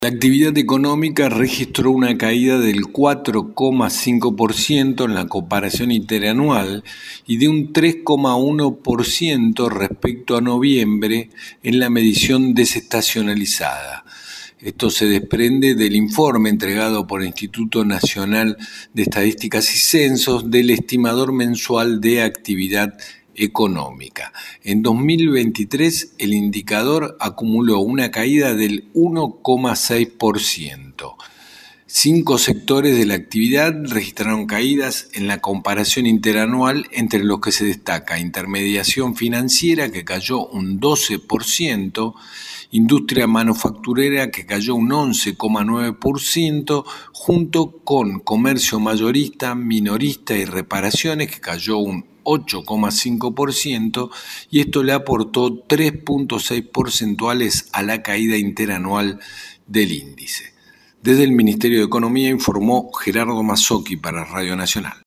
La actividad económica registró una caída del 4,5% en la comparación interanual y de un 3,1% respecto a noviembre en la medición desestacionalizada. Esto se desprende del informe entregado por el Instituto Nacional de Estadísticas y Censos del estimador mensual de actividad económica. En 2023 el indicador acumuló una caída del 1,6%. 5 sectores de la actividad registraron caídas en la comparación interanual, entre los que se destaca intermediación financiera, que cayó un 12%, industria manufacturera, que cayó un 11,9%, junto con comercio mayorista, minorista y reparaciones, que cayó un 8,5%, y esto le aportó 3,6 porcentuales a la caída interanual del índice. Desde el Ministerio de Economía informó Gerardo Mazzocchi para Radio Nacional.